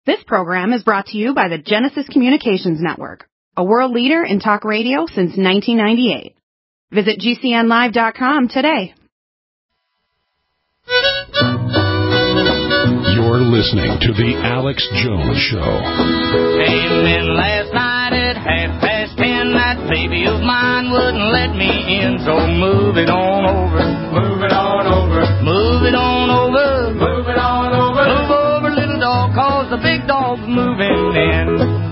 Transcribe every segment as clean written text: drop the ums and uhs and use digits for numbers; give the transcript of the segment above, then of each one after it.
This program is brought to you by the Genesis Communications Network, a world leader in talk radio since 1998. Visit GCNlive.com today. You're listening to The Alex Jones Show. Came in last night at 10:30. That baby of mine wouldn't let me in, so move it on over. Move it on over. Move it on over. Move it on over. Move over, little dog, cause the big dog's moving in.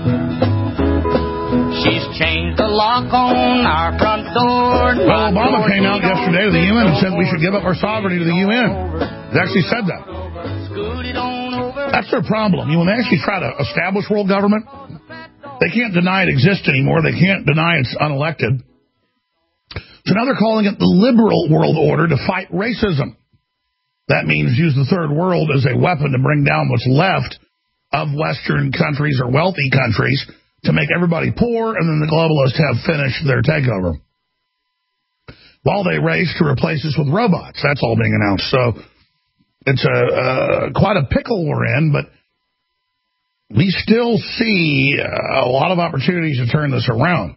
She's changed the lock on our front door. Well, Obama came out yesterday to the UN and said we should give up our sovereignty to the UN. They actually said that. That's their problem. When they actually try to establish world government, they can't deny it exists anymore. They can't deny it's unelected. So now they're calling it the liberal world order to fight racism. That means use the third world as a weapon to bring down what's left of Western countries or wealthy countries to make everybody poor, and then the globalists have finished their takeover. While they race to replace us with robots. That's all being announced. So it's quite a pickle we're in, but we still see a lot of opportunities to turn this around.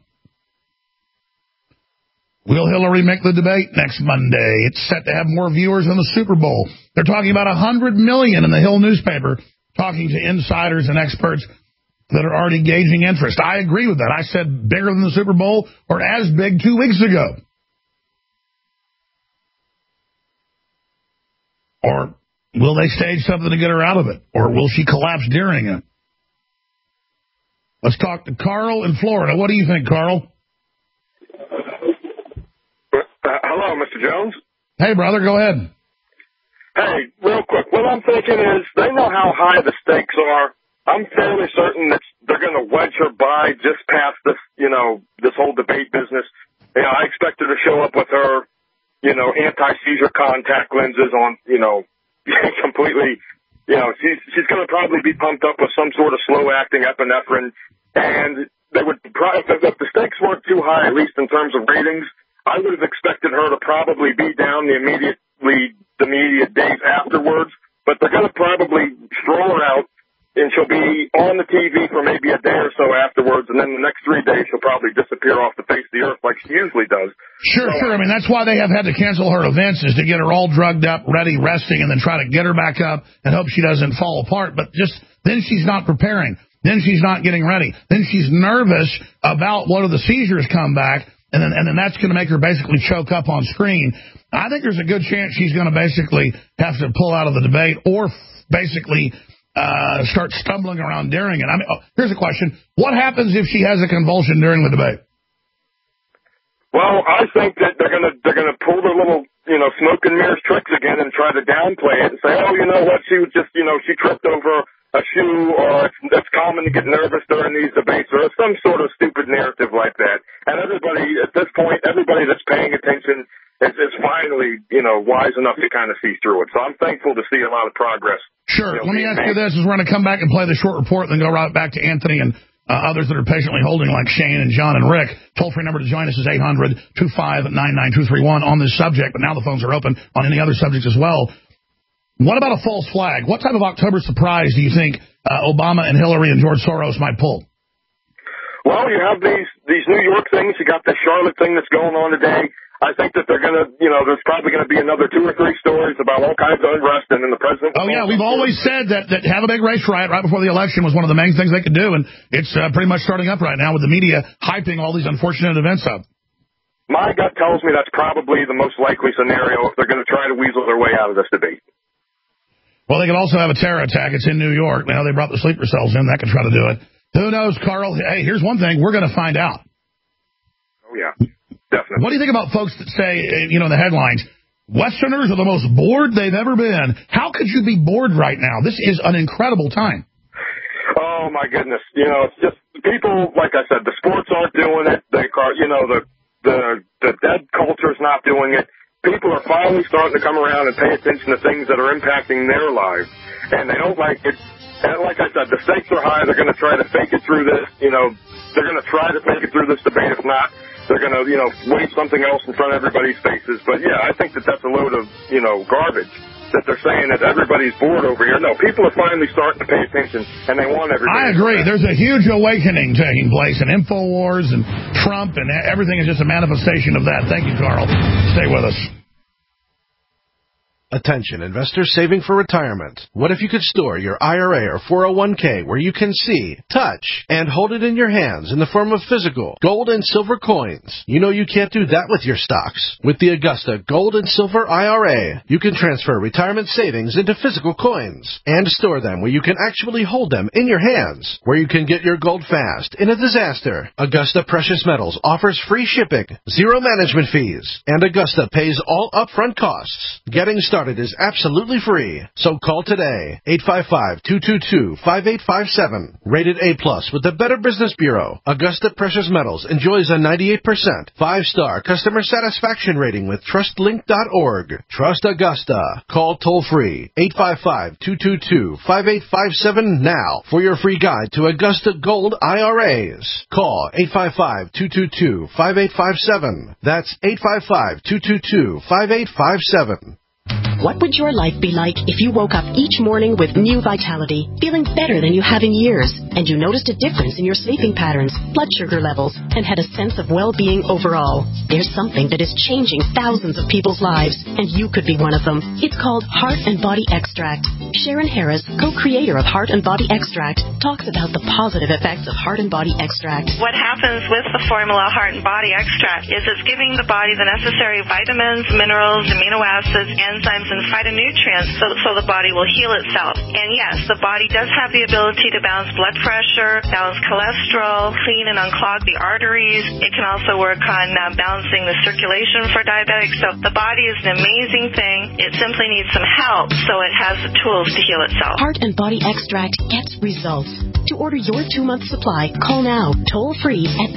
Will Hillary make the debate next Monday? It's set to have more viewers than the Super Bowl. They're talking about 100 million in the Hill newspaper, talking to insiders and experts that are already gauging interest. I agree with that. I said bigger than the Super Bowl or as big 2 weeks ago. Or will they stage something to get her out of it? Or will she collapse during it? Let's talk to Carl in Florida. What do you think, Carl? Hello, Mr. Jones. Hey, brother, go ahead. Hey, real quick, what I'm thinking is they know how high the stakes are. I'm fairly certain that they're going to wedge her by just past this, this whole debate business. I expect her to show up with her, anti-seizure contact lenses on, completely, she's going to probably be pumped up with some sort of slow-acting epinephrine. And they would if the stakes weren't too high, at least in terms of ratings, I would have expected her to probably be down the immediate days afterwards. But they're going to probably stroll her out, and she'll be on the TV for maybe a day or so afterwards, and then the next 3 days she'll probably disappear off the face of the earth like she usually does. Sure. I mean, that's why they have had to cancel her events, is to get her all drugged up, ready, resting, and then try to get her back up and hope she doesn't fall apart. But then she's not preparing. Then she's not getting ready. Then she's nervous about what if the seizures come back, and then that's going to make her basically choke up on screen. I think there's a good chance she's going to basically have to pull out of the debate or basically start stumbling around during it. I mean, here's a question. What happens if she has a convulsion during the debate? Well, I think that they're gonna pull their little, smoke and mirrors tricks again and try to downplay it and say, oh, you know what, she was just, she tripped over a shoe, or it's common to get nervous during these debates, or some sort of stupid narrative like that. And everybody, at this point, everybody that's paying attention is finally, wise enough to kind of see through it. So I'm thankful to see a lot of progress. Sure. Let me ask you this, as we're going to come back and play the short report, and then go right back to Anthony and others that are patiently holding, like Shane and John and Rick. Toll-free number to join us is 800-259-9231 on this subject, but now the phones are open on any other subjects as well. What about a false flag? What type of October surprise do you think Obama and Hillary and George Soros might pull? Well, you have these New York things. You got the Charlotte thing that's going on today. I think that they're going to, there's probably going to be another 2 or 3 stories about all kinds of unrest, and then the president... Oh, yeah, we've always said that have a big race riot right before the election was one of the main things they could do, and it's pretty much starting up right now with the media hyping all these unfortunate events up. My gut tells me that's probably the most likely scenario if they're going to try to weasel their way out of this debate. Well, they could also have a terror attack. It's in New York. Now they brought the sleeper cells in. That could try to do it. Who knows, Carl? Hey, here's one thing. We're going to find out. Oh, yeah. Definitely. What do you think about folks that say, in the headlines, Westerners are the most bored they've ever been? How could you be bored right now? This is an incredible time. Oh, my goodness. It's just people, like I said, the sports aren't doing it. The dead culture's not doing it. People are finally starting to come around and pay attention to things that are impacting their lives, and they don't like it. And like I said, the stakes are high. They're going to try to fake it through this. They're going to try to fake it through this debate. If not, they're going to, wave something else in front of everybody's faces. But, yeah, I think that's a load of, garbage. that they're saying that everybody's bored over here. No, people are finally starting to pay attention, and they want everybody. I agree. There's a huge awakening taking place in InfoWars and Trump, and everything is just a manifestation of that. Thank you, Carl. Stay with us. Attention, investors saving for retirement. What if you could store your IRA or 401k where you can see, touch, and hold it in your hands in the form of physical gold and silver coins? You know you can't do that with your stocks. With the Augusta Gold and Silver IRA, you can transfer retirement savings into physical coins and store them where you can actually hold them in your hands, where you can get your gold fast in a disaster. Augusta Precious Metals offers free shipping, zero management fees, and Augusta pays all upfront costs. Getting started is absolutely free. So call today, 855-222-5857. Rated A+ with the Better Business Bureau. Augusta Precious Metals enjoys a 98% 5-star customer satisfaction rating with TrustLink.org. Trust Augusta. Call toll-free, 855-222-5857 now for your free guide to Augusta Gold IRAs. Call 855-222-5857. That's 855-222-5857. What would your life be like if you woke up each morning with new vitality, feeling better than you have in years, and you noticed a difference in your sleeping patterns, blood sugar levels, and had a sense of well-being overall? There's something that is changing thousands of people's lives, and you could be one of them. It's called Heart and Body Extract. Sharon Harris, co-creator of Heart and Body Extract, talks about the positive effects of Heart and Body Extract. What happens with the formula Heart and Body Extract is it's giving the body the necessary vitamins, minerals, amino acids, enzymes, and phytonutrients so the body will heal itself. And yes, the body does have the ability to balance blood pressure, balance cholesterol, clean and unclog the arteries. It can also work on balancing the circulation for diabetics. So the body is an amazing thing. It simply needs some help so it has the tools to heal itself. Heart and Body Extract gets results. To order your 2-month supply, call now, toll-free at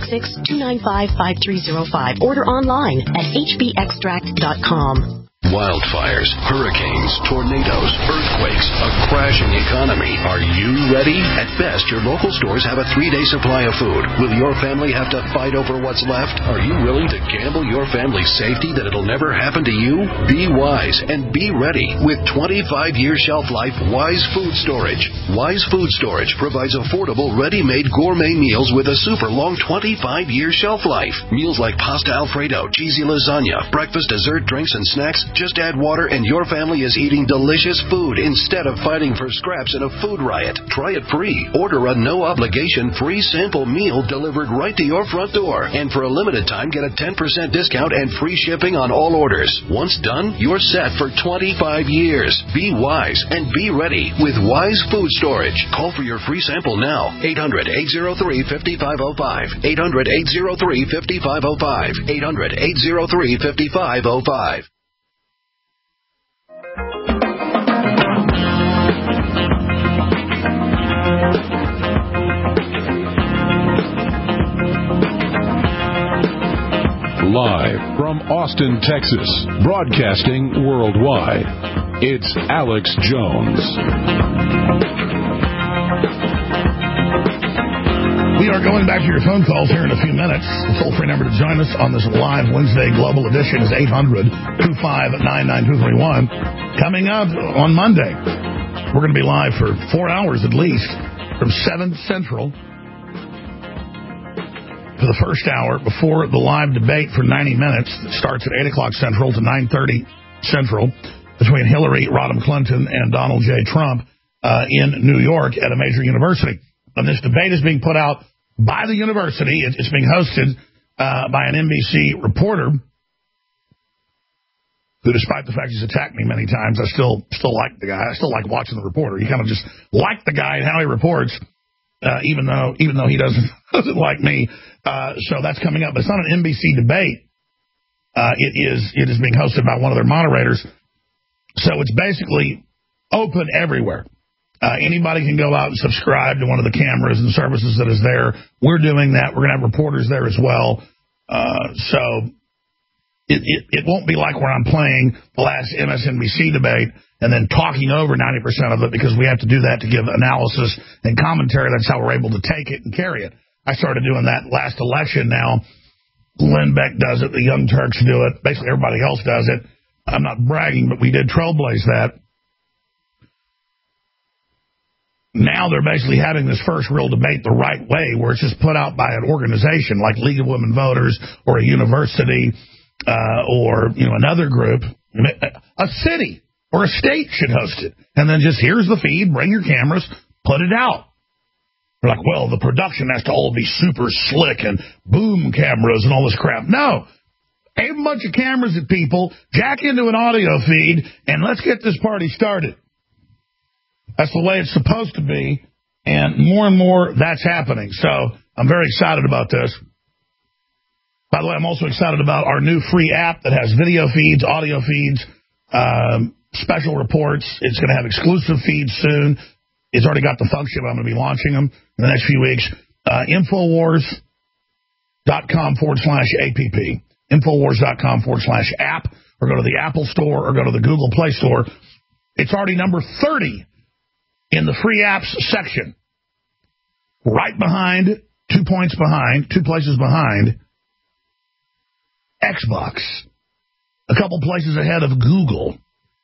866-295-5305. Order online at hbextract.com. Wildfires, hurricanes, tornadoes, earthquakes, a crashing economy. Are you ready? At best, your local stores have a 3-day supply of food. Will your family have to fight over what's left? Are you willing to gamble your family's safety that it'll never happen to you? Be wise and be ready with 25-year shelf life Wise Food Storage. Wise Food Storage provides affordable, ready-made gourmet meals with a super long 25-year shelf life. Meals like pasta Alfredo, cheesy lasagna, breakfast, dessert, drinks, and snacks. Just add water and your family is eating delicious food instead of fighting for scraps in a food riot. Try it free. Order a no-obligation free sample meal delivered right to your front door. And for a limited time, get a 10% discount and free shipping on all orders. Once done, you're set for 25 years. Be wise and be ready with Wise Food Storage. Call for your free sample now. 800-803-5505. 800-803-5505. 800-803-5505. Live from Austin, Texas, broadcasting worldwide, it's Alex Jones. We are going back to your phone calls here in a few minutes. The toll-free number to join us on this live Wednesday Global Edition is 800-259-9231. Coming up on Monday, we're going to be live for 4 hours at least, from 7 Central for the first hour before the live debate for 90 minutes that starts at 8 o'clock Central to 9:30 Central between Hillary Rodham Clinton and Donald J. Trump in New York at a major university. And this debate is being put out by the university. It's being hosted by an NBC reporter who, despite the fact he's attacked me many times, I still like the guy. I still like watching the reporter. You kind of just like the guy and how he reports, even though he doesn't like me. So that's coming up. But it's not an NBC debate. It is being hosted by one of their moderators. So it's basically open everywhere. Anybody can go out and subscribe to one of the cameras and services that is there. We're doing that. We're going to have reporters there as well. So it won't be like where I'm playing the last MSNBC debate and then talking over 90% of it, because we have to do that to give analysis and commentary. That's how we're able to take it and carry it. I started doing that last election. Now Glenn Beck does it. The Young Turks do it. Basically, everybody else does it. I'm not bragging, but we did trailblaze that. Now they're basically having this first real debate the right way, where it's just put out by an organization like League of Women Voters or a university or another group. A city or a state should host it. And then just here's the feed, bring your cameras, put it out. They're like, well, the production has to all be super slick and boom cameras and all this crap. No. Aim a bunch of cameras at people, jack into an audio feed, and let's get this party started. That's the way it's supposed to be, and more that's happening. So I'm very excited about this. By the way, I'm also excited about our new free app that has video feeds, audio feeds, special reports. It's going to have exclusive feeds soon. It's already got the function, but I'm going to be launching them in the next few weeks. Infowars.com/app. Infowars.com/app, or go to the Apple Store or go to the Google Play Store. It's already number 30 in the free apps section. Right behind, 2 places behind, Xbox. A couple places ahead of Google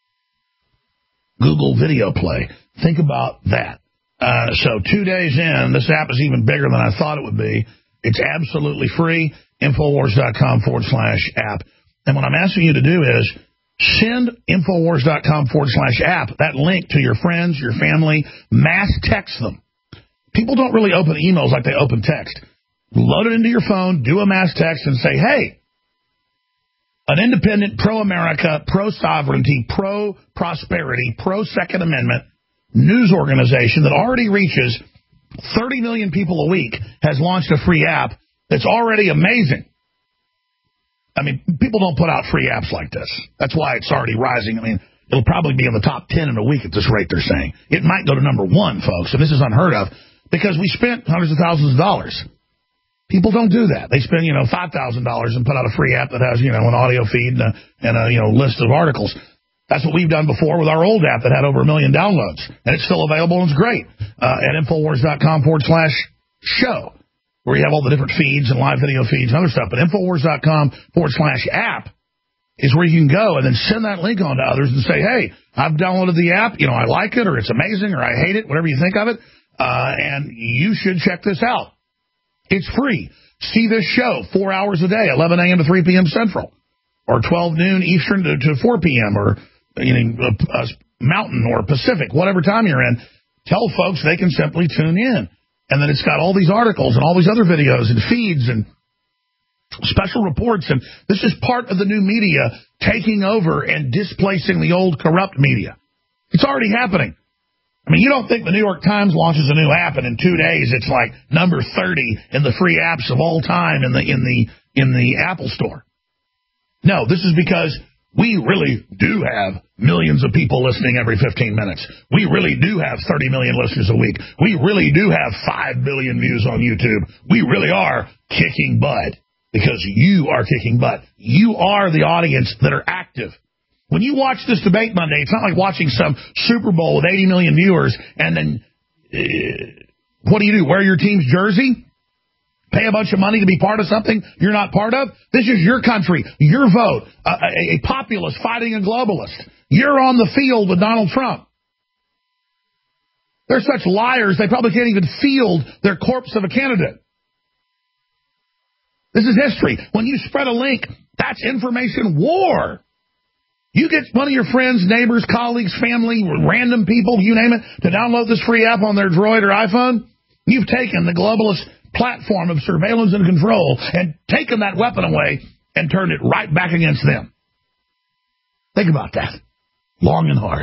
Video Play. Think about that. So 2 days in, this app is even bigger than I thought it would be. It's absolutely free. Infowars.com/app. And what I'm asking you to do is send Infowars.com/app, that link to your friends, your family, mass text them. People don't really open emails like they open text. Load it into your phone, do a mass text, and say, hey, an independent, pro-America, pro-sovereignty, pro-prosperity, pro-Second Amendment news organization that already reaches 30 million people a week has launched a free app that's already amazing. I mean, people don't put out free apps like this. That's why it's already rising. I mean, it'll probably be in the top 10 in a week at this rate, they're saying. It might go to number 1, folks, and this is unheard of, because we spent hundreds of thousands of dollars. People don't do that. They spend, $5,000 and put out a free app that has, an audio feed and a list of articles. That's what we've done before with our old app that had over 1 million downloads, and it's still available and it's great at Infowars.com/show, where you have all the different feeds and live video feeds and other stuff. But Infowars.com/app is where you can go and then send that link on to others and say, hey, I've downloaded the app, I like it, or it's amazing, or I hate it, whatever you think of it, and you should check this out. It's free. See this show 4 hours a day, 11 a.m. to 3 p.m. Central, or 12 noon Eastern to 4 p.m., or Mountain or Pacific, whatever time you're in. Tell folks they can simply tune in. And then it's got all these articles and all these other videos and feeds and special reports. And this is part of the new media taking over and displacing the old corrupt media. It's already happening. I mean, you don't think the New York Times launches a new app and in 2 days it's like number 30 in the free apps of all time in the Apple Store. No, this is because we really do have millions of people listening every 15 minutes. We really do have 30 million listeners a week. We really do have 5 billion views on YouTube. We really are kicking butt, because you are kicking butt. You are the audience that are active. When you watch this debate Monday, it's not like watching some Super Bowl with 80 million viewers and then what do? Wear your team's jersey? Pay a bunch of money to be part of something you're not part of? This is your country, your vote, a populist fighting a globalist. You're on the field with Donald Trump. They're such liars, they probably can't even field their corpse of a candidate. This is history. When you spread a link, that's information war. You get one of your friends, neighbors, colleagues, family, random people, you name it, to download this free app on their Droid or iPhone. You've taken the globalist platform of surveillance and control and taken that weapon away and turned it right back against them. Think about that. Long and hard.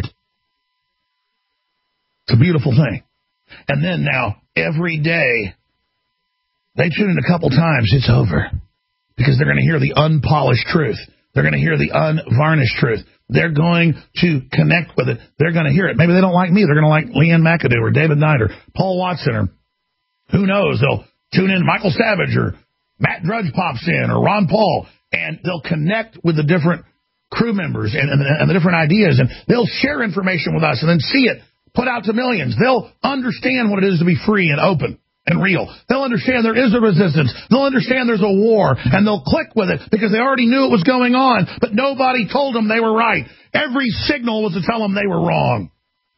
It's a beautiful thing. And then now, every day, they tune in a couple times, it's over. Because they're going to hear the unpolished truth. They're going to hear the unvarnished truth. They're going to connect with it. They're going to hear it. Maybe they don't like me. They're going to like Leanne McAdoo or David Knight or Paul Watson or who knows. They'll tune in Michael Savage or Matt Drudge pops in or Ron Paul, and they'll connect with the different crew members and the different ideas, and they'll share information with us and then see it put out to millions. They'll understand what it is to be free and open and real. They'll understand there is a resistance. They'll understand there's a war, and they'll click with it because they already knew it was going on, but nobody told them they were right. Every signal was to tell them they were wrong.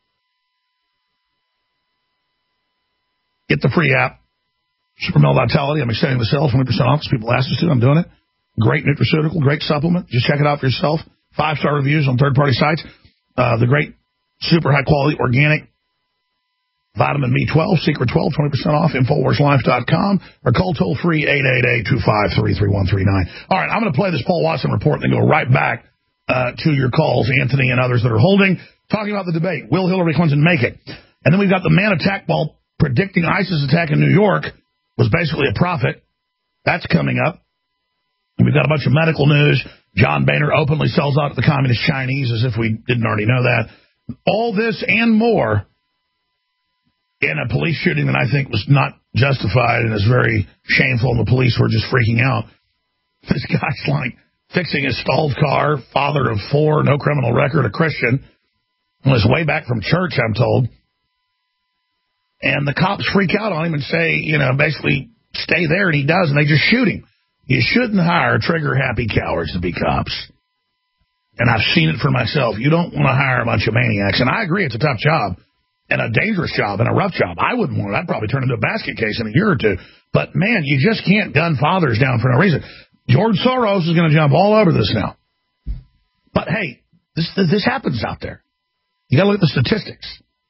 Get the free app, Super Male Vitality. I'm extending the sale 20% off. People ask us to. I'm doing it. Great nutraceutical, great supplement. Just check it out for yourself. 5-star reviews on third-party sites. The great, super high-quality, organic vitamin B12, Secret 12, 20% off, InfoWarsLife.com, or call toll-free 888-253-3139. All right, I'm going to play this Paul Watson report and then go right back to your calls, Anthony and others that are holding, talking about the debate. Will Hillary Clinton make it? And then we've got the man attack ball predicting ISIS attack in New York was basically a prophet. That's coming up. And we've got a bunch of medical news. John Boehner openly sells out to the communist Chinese as if we didn't already know that. All this and more in a police shooting that I think was not justified and is very shameful, and the police were just freaking out. This guy's like fixing his stalled car, father of 4, no criminal record, a Christian, was way back from church, I'm told. And the cops freak out on him and say, basically, stay there, and he does, and they just shoot him. You shouldn't hire trigger-happy cowards to be cops. And I've seen it for myself. You don't want to hire a bunch of maniacs. And I agree, it's a tough job, and a dangerous job, and a rough job. I wouldn't want it. I'd probably turn into a basket case in a year or two. But, man, you just can't gun fathers down for no reason. George Soros is going to jump all over this now. But, hey, this happens out there. You got to look at the statistics.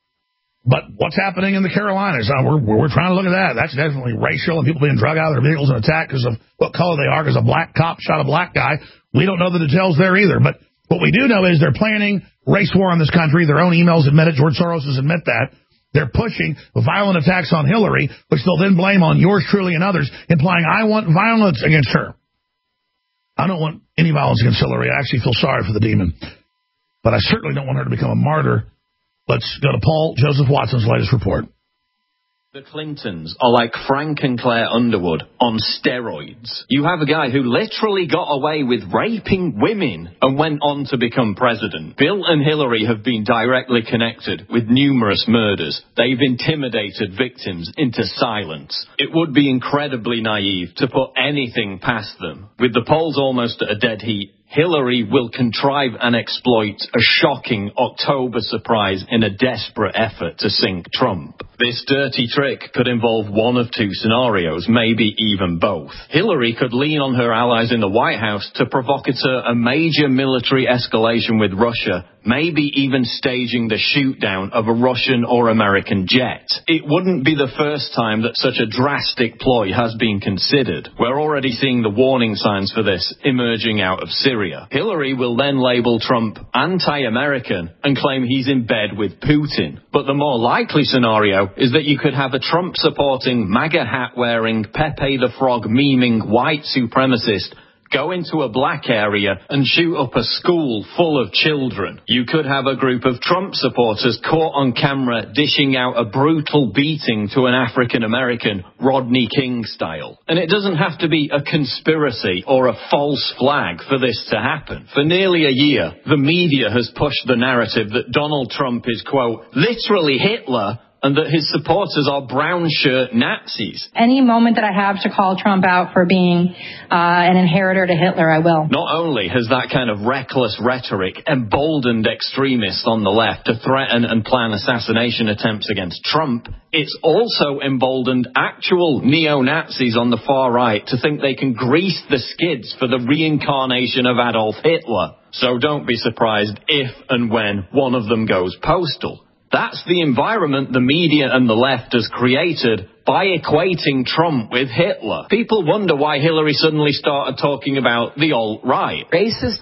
But what's happening in the Carolinas? We're trying to look at that. That's definitely racial, and people being drug out of their vehicles and attacked because of what color they are, because a black cop shot a black guy. We don't know the details there either. But what we do know is they're planning race war in this country. Their own emails admit it. George Soros has admit that. They're pushing violent attacks on Hillary, which they'll then blame on yours truly and others, implying I want violence against her. I don't want any violence against Hillary. I actually feel sorry for the demon. But I certainly don't want her to become a martyr. Let's go to Paul Joseph Watson's latest report. The Clintons are like Frank and Claire Underwood on steroids. You have a guy who literally got away with raping women and went on to become president. Bill and Hillary have been directly connected with numerous murders. They've intimidated victims into silence. It would be incredibly naive to put anything past them. With the polls almost at a dead heat, Hillary will contrive and exploit a shocking October surprise in a desperate effort to sink Trump. This dirty trick could involve one of two scenarios, maybe even both. Hillary could lean on her allies in the White House to provocate a major military escalation with Russia, maybe even staging the shoot-down of a Russian or American jet. It wouldn't be the first time that such a drastic ploy has been considered. We're already seeing the warning signs for this emerging out of Syria. Hillary will then label Trump anti-American and claim he's in bed with Putin. But the more likely scenario is that you could have a Trump-supporting, MAGA hat-wearing, Pepe the Frog-memeing white supremacist go into a black area and shoot up a school full of children. You could have a group of Trump supporters caught on camera dishing out a brutal beating to an African-American, Rodney King style. And it doesn't have to be a conspiracy or a false flag for this to happen. For nearly a year, the media has pushed the narrative that Donald Trump is, quote, literally Hitler, and that his supporters are brown shirt Nazis. Any moment that I have to call Trump out for being an inheritor to Hitler, I will. Not only has that kind of reckless rhetoric emboldened extremists on the left to threaten and plan assassination attempts against Trump, it's also emboldened actual neo-Nazis on the far right to think they can grease the skids for the reincarnation of Adolf Hitler. So don't be surprised if and when one of them goes postal. That's the environment the media and the left has created by equating Trump with Hitler. People wonder why Hillary suddenly started talking about the alt-right. Racist.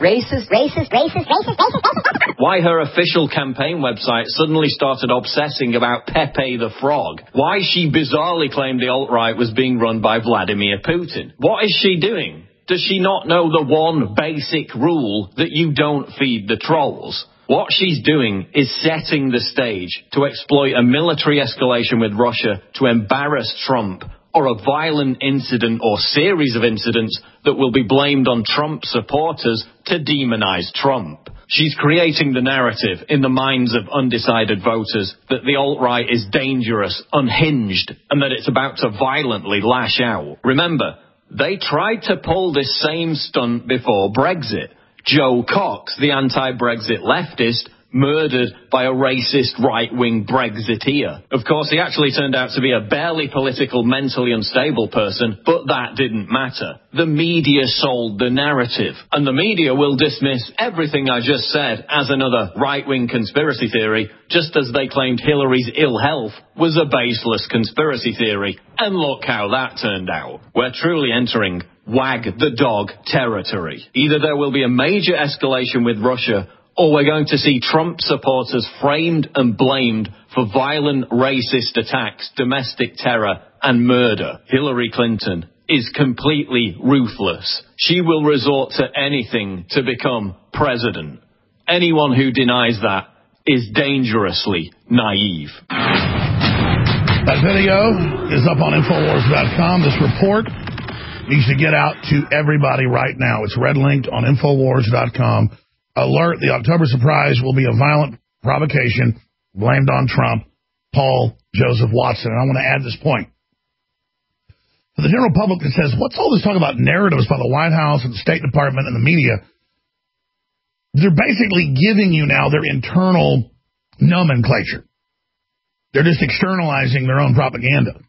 Why her official campaign website suddenly started obsessing about Pepe the Frog. Why she bizarrely claimed the alt-right was being run by Vladimir Putin. What is she doing? Does she not know the one basic rule that you don't feed the trolls? What she's doing is setting the stage to exploit a military escalation with Russia to embarrass Trump, or a violent incident or series of incidents that will be blamed on Trump supporters to demonize Trump. She's creating the narrative in the minds of undecided voters that the alt-right is dangerous, unhinged, and that it's about to violently lash out. Remember, they tried to pull this same stunt before Brexit. Joe Cox, the anti-Brexit leftist, murdered by a racist right-wing Brexiteer. Of course, he actually turned out to be a barely political, mentally unstable person, but that didn't matter. The media sold the narrative, and the media will dismiss everything I just said as another right-wing conspiracy theory, just as they claimed Hillary's ill health was a baseless conspiracy theory. And look how that turned out. We're truly entering wag the dog territory. Either there will be a major escalation with Russia, or we're going to see Trump supporters framed and blamed for violent racist attacks, domestic terror, and murder. Hillary Clinton is completely ruthless. She will resort to anything to become president. Anyone who denies that is dangerously naive. That video is up on Infowars.com. This report needs to get out to everybody right now. It's red linked on Infowars.com. Alert, the October surprise will be a violent provocation blamed on Trump, Paul Joseph Watson. And I want to add this point. For the general public that says, what's all this talk about narratives by the White House and the State Department and the media? They're basically giving you now their internal nomenclature. They're just externalizing their own propaganda.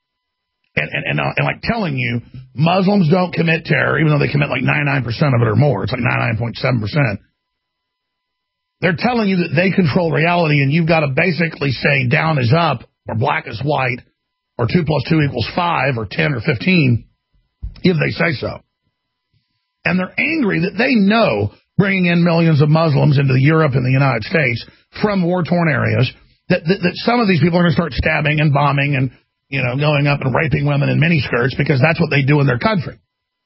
And like telling you, Muslims don't commit terror, even though they commit like 99% of it or more. It's like 99.7%. They're telling you that they control reality, and you've got to basically say down is up, or black is white, or 2 + 2 = 5, or 10 or 15, if they say so. And they're angry that they know bringing in millions of Muslims into Europe and the United States from war-torn areas, that some of these people are going to start stabbing and bombing and, going up and raping women in miniskirts because that's what they do in their country.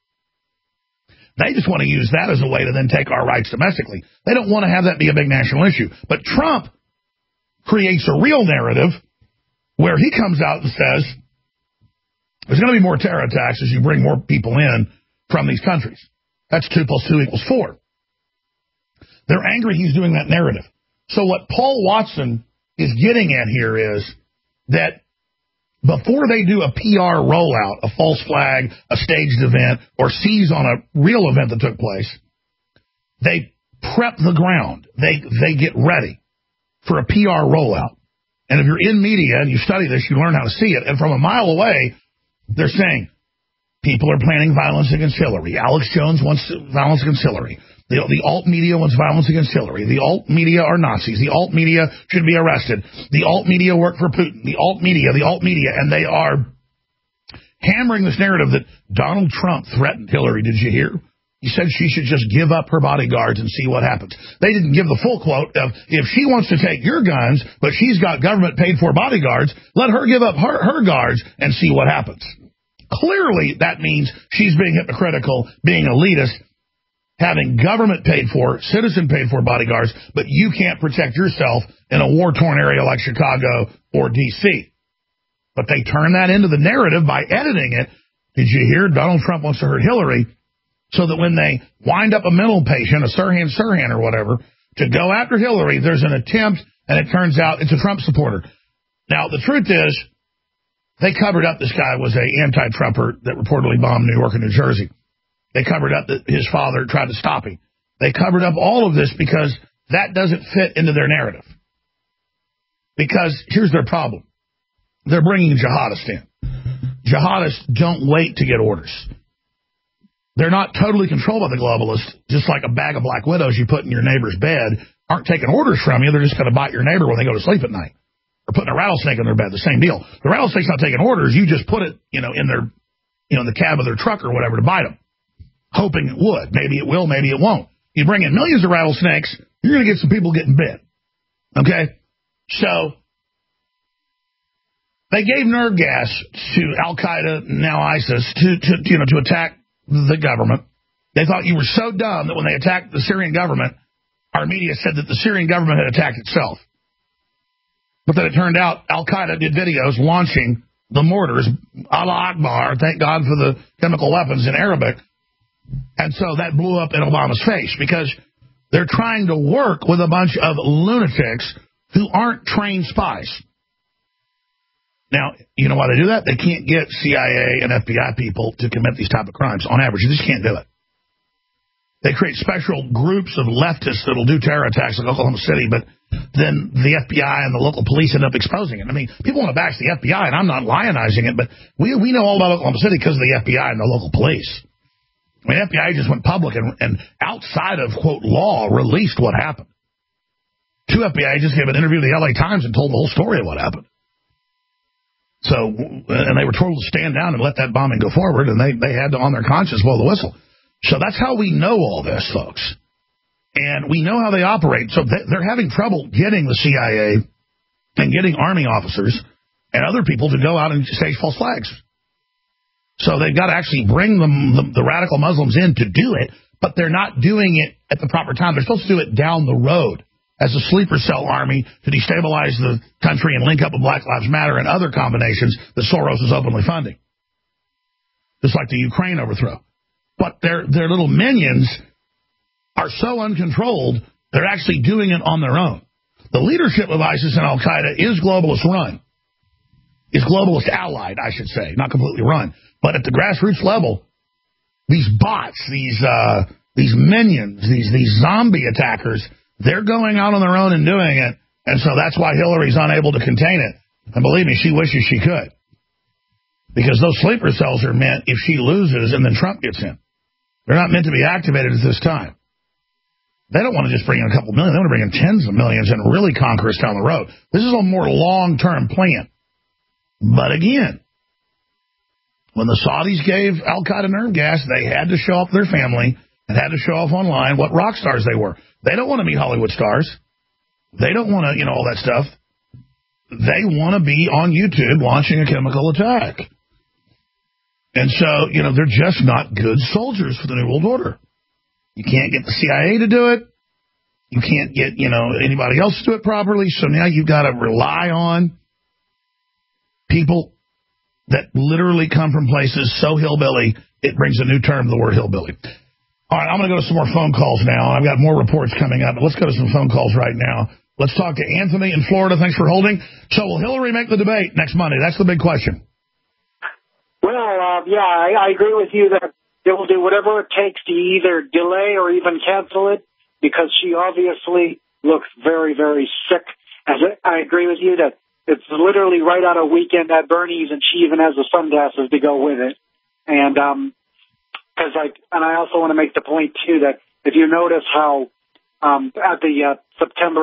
They just want to use that as a way to then take our rights domestically. They don't want to have that be a big national issue. But Trump creates a real narrative where he comes out and says, there's going to be more terror attacks as you bring more people in from these countries. That's 2 + 2 = 4. They're angry he's doing that narrative. So what Paul Watson is getting at here is that before they do a PR rollout, a false flag, a staged event, or seize on a real event that took place, they prep the ground. They get ready for a PR rollout. And if you're in media and you study this, you learn how to see it. And from a mile away, they're saying, people are planning violence against Hillary. Alex Jones wants violence against Hillary. The alt media wants violence against Hillary. The alt media are Nazis. The alt media should be arrested. The alt media work for Putin. The alt media. And they are hammering this narrative that Donald Trump threatened Hillary. Did you hear? He said she should just give up her bodyguards and see what happens. They didn't give the full quote of, if she wants to take your guns, but she's got government paid for bodyguards, let her give up her guards and see what happens. Clearly, that means she's being hypocritical, being elitist, having government paid for, citizen paid for bodyguards, but you can't protect yourself in a war-torn area like Chicago or D.C. But they turn that into the narrative by editing it. Did you hear? Donald Trump wants to hurt Hillary, so that when they wind up a mental patient, a Sirhan or whatever, to go after Hillary, there's an attempt, and it turns out it's a Trump supporter. Now, the truth is, they covered up this guy was an anti-Trumper that reportedly bombed New York and New Jersey. They covered up that his father tried to stop him. They covered up all of this because that doesn't fit into their narrative. Because here's their problem. They're bringing jihadists in. Jihadists don't wait to get orders. They're not totally controlled by the globalists, just like a bag of black widows you put in your neighbor's bed aren't taking orders from you. They're just going to bite your neighbor when they go to sleep at night. Or putting a rattlesnake in their bed, the same deal. The rattlesnake's not taking orders. You just put it, in their, in the cab of their truck or whatever to bite them, hoping it would. Maybe it will, maybe it won't. You bring in millions of rattlesnakes, you're going to get some people getting bit. Okay? So, they gave nerve gas to Al-Qaeda, now ISIS, to attack the government. They thought you were so dumb that when they attacked the Syrian government, our media said that the Syrian government had attacked itself. But then it turned out Al-Qaeda did videos launching the mortars, Allah Akbar, thank God for the chemical weapons in Arabic. And so that blew up in Obama's face because They're trying to work with a bunch of lunatics who aren't trained spies. Now, you know why they do that? They can't get CIA and FBI people to commit these type of crimes on average. You just can't do it. They create special groups of leftists that will do terror attacks like Oklahoma City, but then the FBI and the local police end up exposing it. I mean, people want to bash the FBI, and I'm not lionizing it, but we know all about Oklahoma City because of the FBI and the local police. I mean, FBI just went public and outside of, quote, law, released what happened. 2 FBI agents gave an interview to the LA Times and told the whole story of what happened. So, and they were told to stand down and let that bombing go forward, and they had to, on their conscience, blow the whistle. So that's how we know all this, folks. And we know how they operate. So they're having trouble getting the CIA and getting Army officers and other people to go out and stage false flags. So they've got to actually bring the radical Muslims in to do it, but they're not doing it at the proper time. They're supposed to do it down the road as a sleeper cell army to destabilize the country and link up with Black Lives Matter and other combinations that Soros is openly funding. Just like the Ukraine overthrow. But their little minions are so uncontrolled, they're actually doing it on their own. The leadership of ISIS and Al-Qaeda is globalist run. Is globalist allied, I should say, not completely run. But at the grassroots level, these bots, these minions, these zombie attackers, they're going out on their own and doing it. And so that's why Hillary's unable to contain it. And believe me, she wishes she could. Because those sleeper cells are meant if she loses and then Trump gets in. They're not meant to be activated at this time. They don't want to just bring in a couple million. They want to bring in tens of millions and really conquer us down the road. This is a more long-term plan. But again, when the Saudis gave Al-Qaeda nerve gas, they had to show off their family and had to show off online what rock stars they were. They don't want to meet Hollywood stars. They don't want to, all that stuff. They want to be on YouTube launching a chemical attack. And so, they're just not good soldiers for the New World Order. You can't get the CIA to do it. You can't get, anybody else to do it properly. So now you've got to rely on people that literally come from places so hillbilly, it brings a new term to the word hillbilly. All right, I'm going to go to some more phone calls now. I've got more reports coming up, but let's go to some phone calls right now. Let's talk to Anthony in Florida. Thanks for holding. So will Hillary make the debate next Monday? That's the big question. Well, I agree with you that they will do whatever it takes to either delay or even cancel it because she obviously looks very, very sick. I agree with you that it's literally right on a weekend at Bernie's and she even has the sunglasses to go with it. And I also want to make the point, too, that if you notice how at the September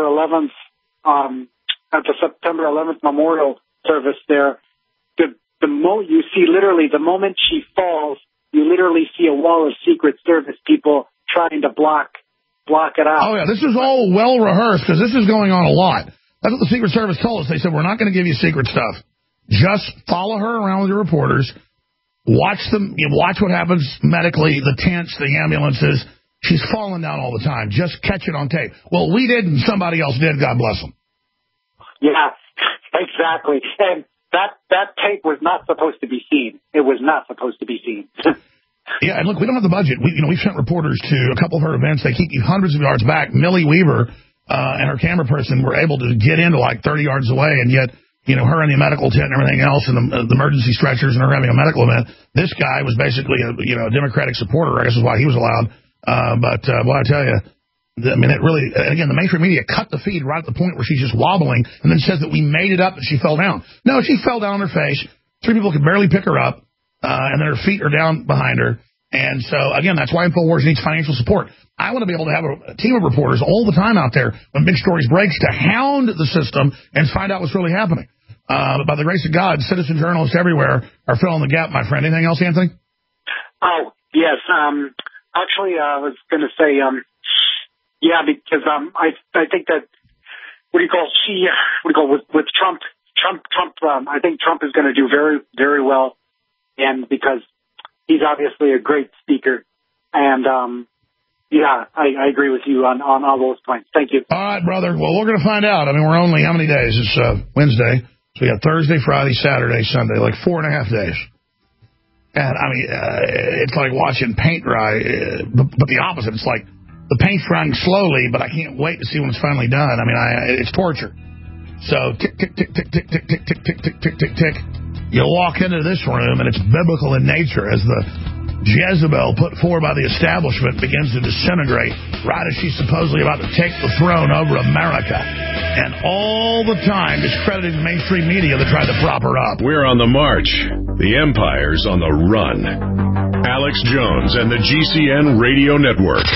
11th memorial service there, you see literally the moment she falls, you literally see a wall of Secret Service people trying to block it out. Oh, yeah, this is all well rehearsed because this is going on a lot. That's what the Secret Service told us. They said, we're not going to give you secret stuff. Just follow her around with your reporters. Watch what happens medically, the tents, the ambulances. She's falling down all the time. Just catch it on tape. Well, we didn't. Somebody else did. God bless them. Yeah, exactly. And that tape was not supposed to be seen. It was not supposed to be seen. Yeah, and look, we don't have the budget. We've sent reporters to a couple of her events. They keep you hundreds of yards back. Millie Weaver and her camera person were able to get into like 30 yards away, and yet, her and the medical tent and everything else and the emergency stretchers and her having a medical event. This guy was basically a Democratic supporter, I guess is why he was allowed. But I tell you, it really, again, the mainstream media cut the feed right at the point where she's just wobbling and then says that we made it up that she fell down. No, she fell down on her face. 3 people could barely pick her up, and then her feet are down behind her. And so, again, that's why InfoWars needs financial support. I want to be able to have a team of reporters all the time out there when big stories breaks to hound the system and find out what's really happening. But by the grace of God, citizen journalists everywhere are filling the gap, my friend. Anything else, Anthony? Oh, yes. Actually, I was going to say, because I think that, with Trump, I think Trump is going to do very, very well, and because he's obviously a great speaker, and I agree with you on all those points. Thank you. All right, brother. Well, we're going to find out. We're only, how many days? It's Wednesday. So we got Thursday, Friday, Saturday, Sunday, like 4.5 days. And, it's like watching paint dry, but the opposite. It's like The paint's drying slowly, but I can't wait to see when it's finally done. I mean, it's torture. So tick, tick, tick, tick, tick, tick, tick, tick, tick, tick, tick, tick, tick. You walk into this room, and it's biblical in nature as the Jezebel put forward by the establishment begins to disintegrate right as she's supposedly about to take the throne over America. And all the time discrediting the mainstream media that tried to prop her up. We're on the march. The empire's on the run. Alex Jones and the GCN Radio Network.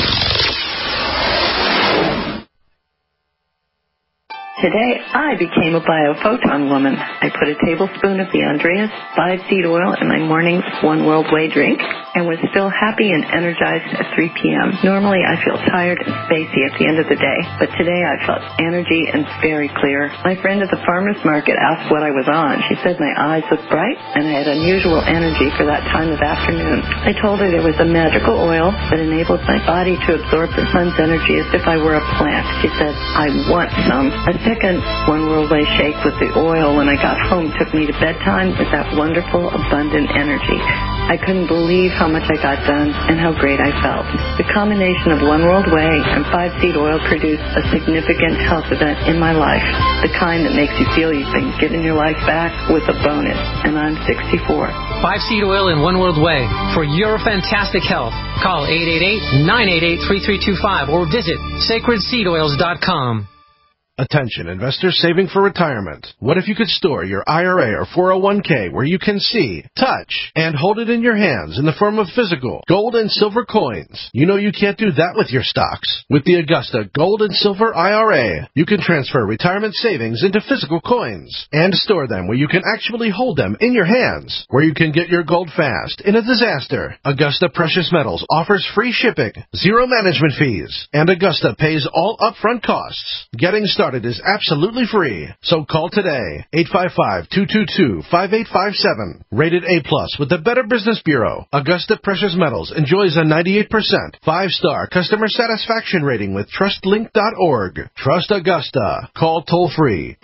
Today, I became a biophoton woman. I put a tablespoon of the Andreas 5-seed oil in my morning One World Way drink and was still happy and energized at 3 p.m. Normally, I feel tired and spacey at the end of the day, but today I felt energy and very clear. My friend at the farmer's market asked what I was on. She said my eyes looked bright and I had unusual energy for that time of afternoon. I told her there was a magical oil that enabled my body to absorb the sun's energy as if I were a plant. She said, I want some. A second One World Way shake with the oil when I got home took me to bedtime with that wonderful, abundant energy. I couldn't believe how much I got done and how great I felt. The combination of One World Way and 5-seed oil produced a significant health event in my life, the kind that makes you feel you've been given your life back with a bonus, and I'm 64. 5-seed oil and One World Way for your fantastic health. Call 888-988-3325 or visit sacredseedoils.com. Attention, investors saving for retirement. What if you could store your IRA or 401k where you can see, touch, and hold it in your hands in the form of physical gold and silver coins? You know you can't do that with your stocks. With the Augusta Gold and Silver IRA, you can transfer retirement savings into physical coins and store them where you can actually hold them in your hands, where you can get your gold fast in a disaster. Augusta Precious Metals offers free shipping, zero management fees, and Augusta pays all upfront costs. Getting started is absolutely free. So call today, 855-222-5857. Rated A+ with the Better Business Bureau. Augusta Precious Metals enjoys a 98% 5-star customer satisfaction rating with TrustLink.org. Trust Augusta. Call toll-free,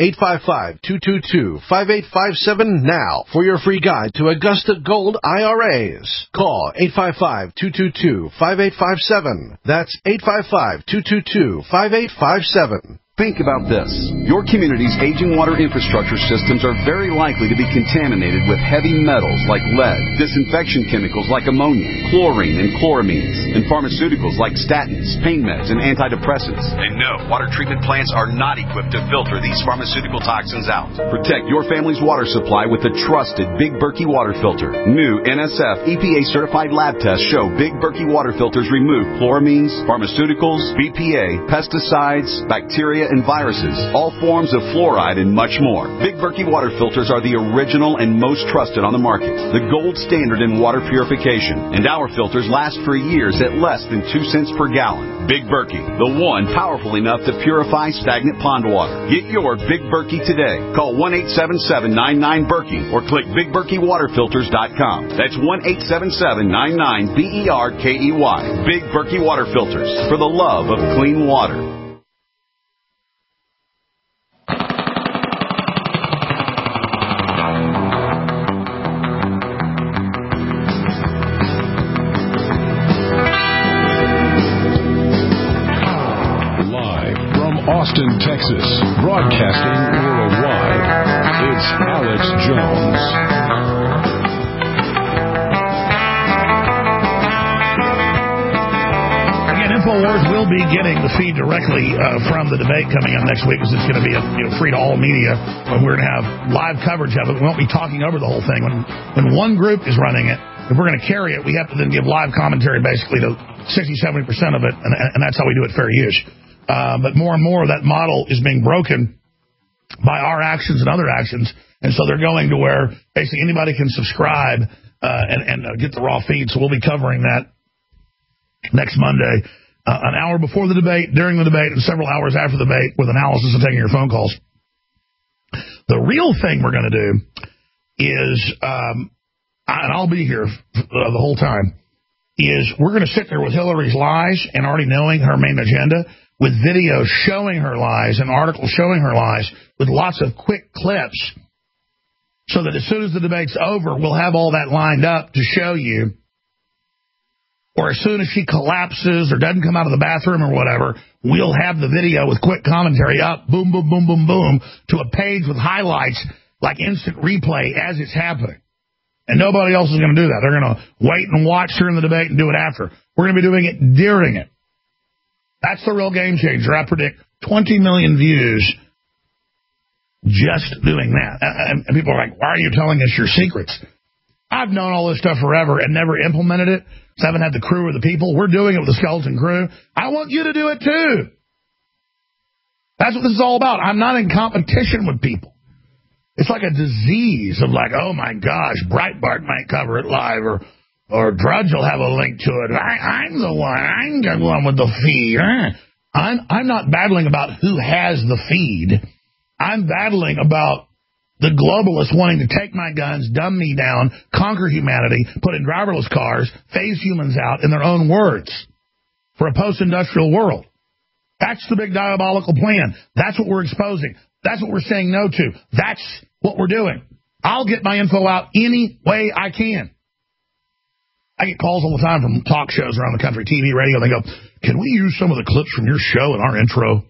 855-222-5857 now for your free guide to Augusta Gold IRAs. Call 855-222-5857. That's 855-222-5857. Think about this. Your community's aging water infrastructure systems are very likely to be contaminated with heavy metals like lead, disinfection chemicals like ammonia, chlorine and chloramines, and pharmaceuticals like statins, pain meds, and antidepressants. And no, water treatment plants are not equipped to filter these pharmaceutical toxins out. Protect your family's water supply with the trusted Big Berkey water filter. New NSF EPA-certified lab tests show Big Berkey water filters remove chloramines, pharmaceuticals, BPA, pesticides, bacteria, and viruses, all forms of fluoride, and much more. Big Berkey water filters are the original and most trusted on the market, the gold standard in water purification, and our filters last for years at less than 2 cents per gallon. Big Berkey, the one powerful enough to purify stagnant pond water. Get your Big Berkey today. Call 1-877-99-BERKEY or click BigBerkeyWaterFilters.com. That's 1-877-99-BERKEY. Big Berkey Water Filters, for the love of clean water. Austin, Texas, broadcasting worldwide. It's Alex Jones. Again, InfoWars will be getting the feed directly from the debate coming up next week, because it's going to be free to all media. But we're going to have live coverage of it. We won't be talking over the whole thing. When one group is running it, if we're going to carry it, we have to then give live commentary basically to 60-70% of it, and that's how we do it fair use. But more and more of that model is being broken by our actions and other actions. And so they're going to where basically anybody can subscribe and get the raw feed. So we'll be covering that next Monday, an hour before the debate, during the debate, and several hours after the debate with analysis and taking your phone calls. The real thing we're going to do is, and I'll be here the whole time, is we're going to sit there with Hillary's lies and already knowing her main agenda, with videos showing her lies and articles showing her lies with lots of quick clips, so that as soon as the debate's over, we'll have all that lined up to show you or as soon as she collapses or doesn't come out of the bathroom or whatever, we'll have the video with quick commentary up, boom, boom, boom, boom, boom, to a page with highlights like instant replay as it's happening. And nobody else is going to do that. They're going to wait and watch during the debate and do it after. We're going to be doing it during it. That's the real game changer. I predict 20 million views just doing that. And people are like, why are you telling us your secrets? I've known all this stuff forever and never implemented it. So I haven't had the crew or the people. We're doing it with the skeleton crew. I want you to do it too. That's what this is all about. I'm not in competition with people. It's like a disease of like, oh my gosh, Breitbart might cover it live, or Drudge will have a link to it. I'm the one with the feed. I'm not battling about who has the feed. I'm battling about the globalists wanting to take my guns, dumb me down, conquer humanity, put in driverless cars, phase humans out in their own words for a post-industrial world. That's the big diabolical plan. That's what we're exposing. That's what we're saying no to. That's what we're doing. I'll get my info out any way I can. I get calls all the time from talk shows around the country, TV, radio. They go, can we use some of the clips from your show in our intro?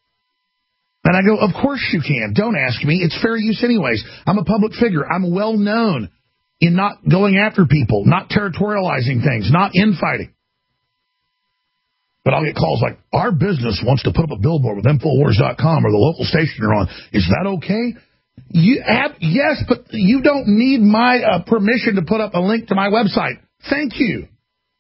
And I go, of course you can. Don't ask me. It's fair use anyways. I'm a public figure. I'm well known in not going after people, not territorializing things, not infighting. But I'll get calls like, our business wants to put up a billboard with Infowars.com or the local station you're on. Is that okay? Yes, but you don't need my permission to put up a link to my website. Thank you.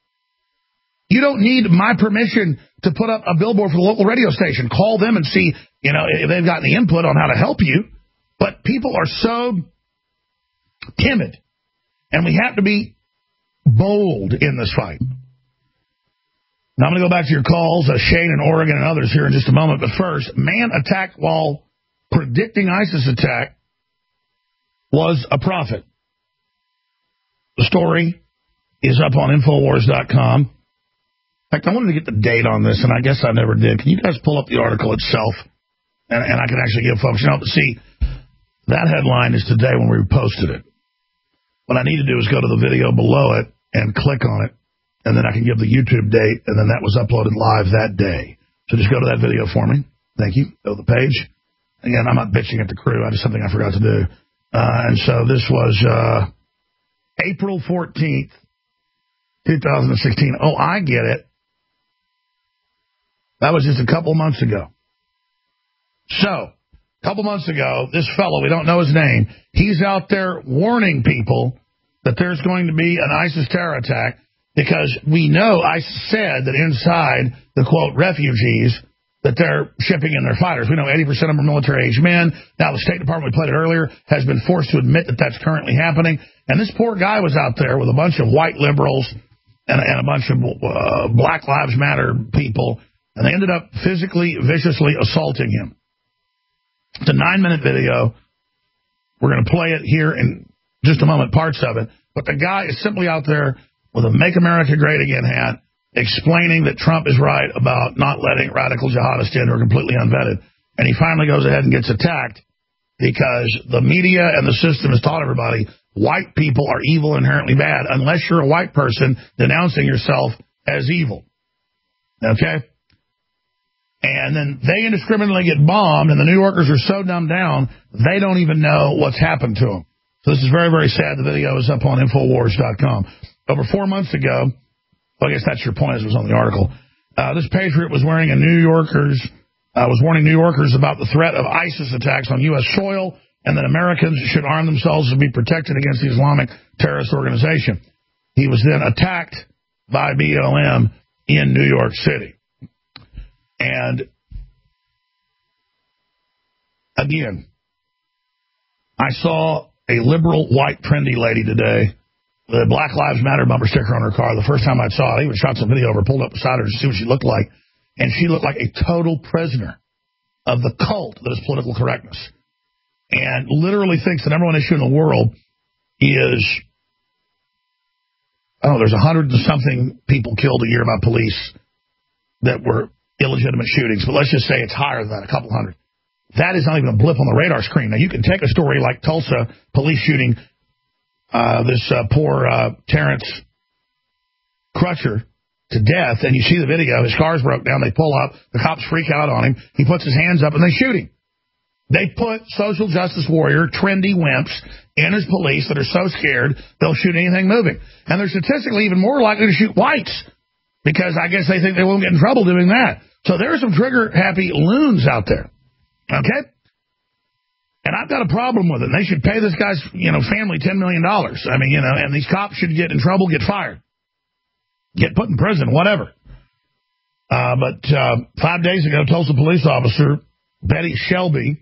You don't need my permission to put up a billboard for the local radio station. Call them and see, if they've got the input on how to help you. But people are so timid, and we have to be bold in this fight. Now, I'm going to go back to your calls, Shane in Oregon and others here in just a moment. But first, man attacked while predicting ISIS attack was a prophet. The story is up on Infowars.com. In fact, I wanted to get the date on this, and I guess I never did. Can you guys pull up the article itself? And I can actually give folks, see, that headline is today when we posted it. What I need to do is go to the video below it and click on it, and then I can give the YouTube date, and then that was uploaded live that day. So just go to that video for me. Thank you. Go to the page. Again, I'm not bitching at the crew. I just something I forgot to do. And so this was April 14th, 2016. Oh, I get it. That was just a couple months ago. So, a couple months ago, this fellow, we don't know his name, he's out there warning people that there's going to be an ISIS terror attack because we know ISIS said that inside the, quote, refugees, that they're shipping in their fighters. We know 80% of them are military-age men. Now, the State Department, we played it earlier, has been forced to admit that that's currently happening. And this poor guy was out there with a bunch of white liberals and a bunch of Black Lives Matter people, and they ended up physically, viciously assaulting him. It's a 9-minute video. We're going to play it here in just a moment, parts of it. But the guy is simply out there with a Make America Great Again hat, explaining that Trump is right about not letting radical jihadists in who are completely unvetted. And he finally goes ahead and gets attacked because the media and the system has taught everybody white people are evil, inherently bad, unless you're a white person denouncing yourself as evil. Okay? And then they indiscriminately get bombed, and the New Yorkers are so dumbed down, they don't even know what's happened to them. So this is very, very sad. The video is up on Infowars.com. Over 4 months ago, I guess that's your point, as it was on the article, this patriot was warning New Yorkers about the threat of ISIS attacks on U.S. soil, and that Americans should arm themselves to be protected against the Islamic terrorist organization. He was then attacked by BLM in New York City. And again, I saw a liberal, white, trendy lady today with a Black Lives Matter bumper sticker on her car. The first time I saw it, I even shot some video of her, pulled up beside her to see what she looked like. And she looked like a total prisoner of the cult that is political correctness. And literally thinks the number one issue in the world is, there's 100 and something people killed a year by police that were illegitimate shootings, but let's just say it's higher than that, a couple hundred. That is not even a blip on the radar screen. Now, you can take a story like Tulsa police shooting, this poor Terrence Crutcher to death, and you see the video. His car's broke down. They pull up. The cops freak out on him. He puts his hands up, and they shoot him. They put social justice warrior, trendy wimps in as police that are so scared they'll shoot anything moving. And they're statistically even more likely to shoot whites because I guess they think they won't get in trouble doing that. So there are some trigger-happy loons out there, okay? And I've got a problem with it. They should pay this guy's, family $10 million. I mean, and these cops should get in trouble, get fired, get put in prison, whatever. But 5 days ago, Tulsa police officer Betty Shelby,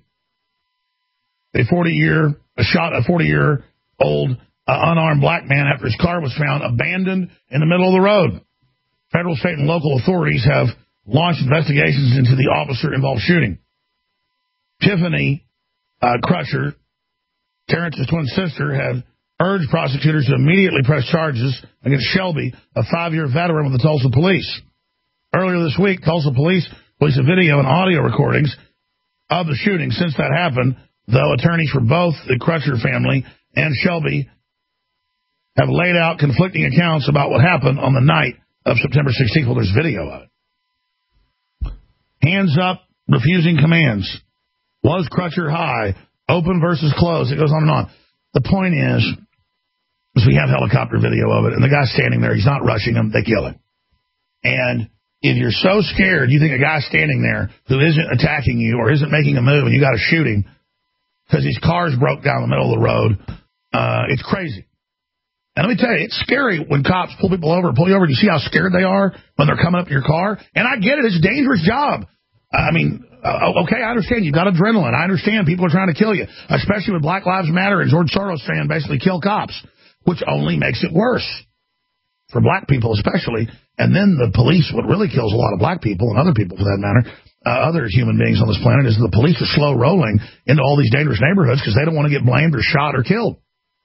shot a 40-year-old unarmed black man after his car was found abandoned in the middle of the road. Federal, state, and local authorities have launched investigations into the officer-involved shooting. Tiffany Crutcher, Terrence's twin sister, had urged prosecutors to immediately press charges against Shelby, a 5-year veteran with the Tulsa police. Earlier this week, Tulsa police released a video and audio recordings of the shooting. Since that happened, though, attorneys for both the Crutcher family and Shelby have laid out conflicting accounts about what happened on the night of September 16th. Well, there's video of it. Hands up, refusing commands. Was Crutcher high? Open versus closed. It goes on and on. The point is we have helicopter video of it, and the guy's standing there. He's not rushing him. They kill him. And if you're so scared, you think a guy standing there who isn't attacking you or isn't making a move, and you got to shoot him because his car's broke down the middle of the road, it's crazy. And let me tell you, it's scary when cops pull people over, pull you over. Do you see how scared they are when they're coming up to your car? And I get it. It's a dangerous job. I mean, okay, I understand. You've got adrenaline. I understand people are trying to kill you, especially with Black Lives Matter and George Soros saying basically kill cops, which only makes it worse for black people especially. And then the police, what really kills a lot of black people and other people for that matter, other human beings on this planet, is the police are slow rolling into all these dangerous neighborhoods because they don't want to get blamed or shot or killed.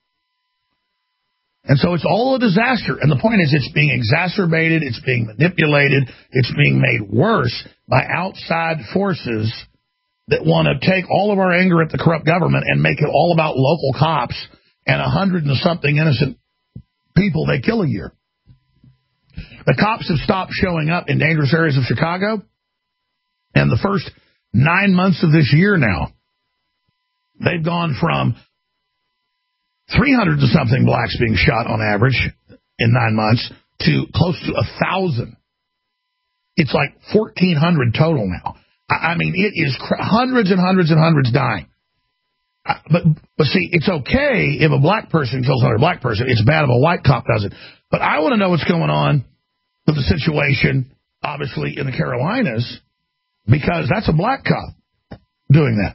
And so it's all a disaster. And the point is it's being exacerbated, it's being manipulated, it's being made worse by outside forces that want to take all of our anger at the corrupt government and make it all about local cops and 100 and something innocent people they kill a year. The cops have stopped showing up in dangerous areas of Chicago. And the first 9 months of this year now, they've gone from 300 and something blacks being shot on average in 9 months to close to 1,000. It's like 1,400 total now. I mean, it is hundreds and hundreds and hundreds dying. But see, it's okay if a black person kills another black person. It's bad if a white cop does it. But I want to know what's going on with the situation, obviously, in the Carolinas, because that's a black cop doing that.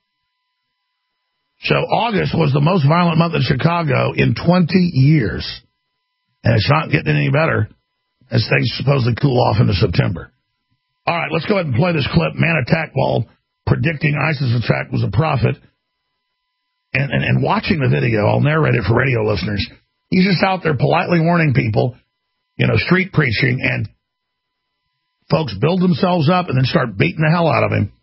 So August was the most violent month in Chicago in 20 years. And it's not getting any better as things supposedly cool off into September. All right, let's go ahead and play this clip. Man attack while predicting ISIS attack was a prophet. And watching the video, I'll narrate it for radio listeners. He's just out there politely warning people, street preaching, and folks build themselves up and then start beating the hell out of him.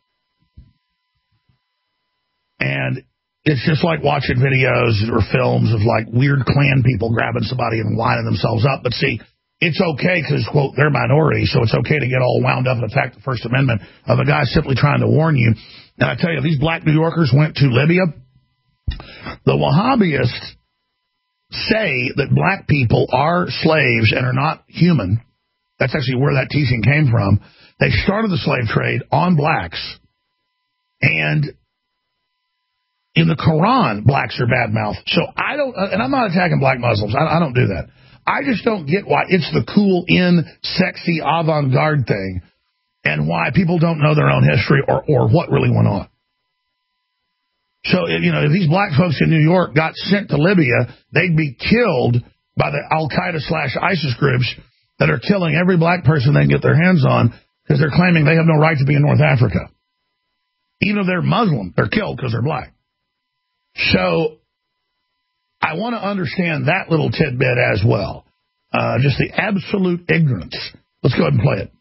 And it's just like watching videos or films of like weird Klan people grabbing somebody and winding themselves up. But see, it's okay because, quote, they're minority, so it's okay to get all wound up and attack the First Amendment of a guy simply trying to warn you. And I tell you, these black New Yorkers went to Libya. The Wahhabists say that black people are slaves and are not human. That's actually where that teaching came from. They started the slave trade on blacks. And in the Quran, blacks are bad-mouthed. So I don't, and I'm not attacking black Muslims. I don't do that. I just don't get why it's the cool, sexy, avant-garde thing and why people don't know their own history or what really went on. So, if these black folks in New York got sent to Libya, they'd be killed by the Al-Qaeda/ISIS groups that are killing every black person they can get their hands on because they're claiming they have no right to be in North Africa. Even if they're Muslim, they're killed because they're black. So I want to understand that little tidbit as well. Just the absolute ignorance. Let's go ahead and play it.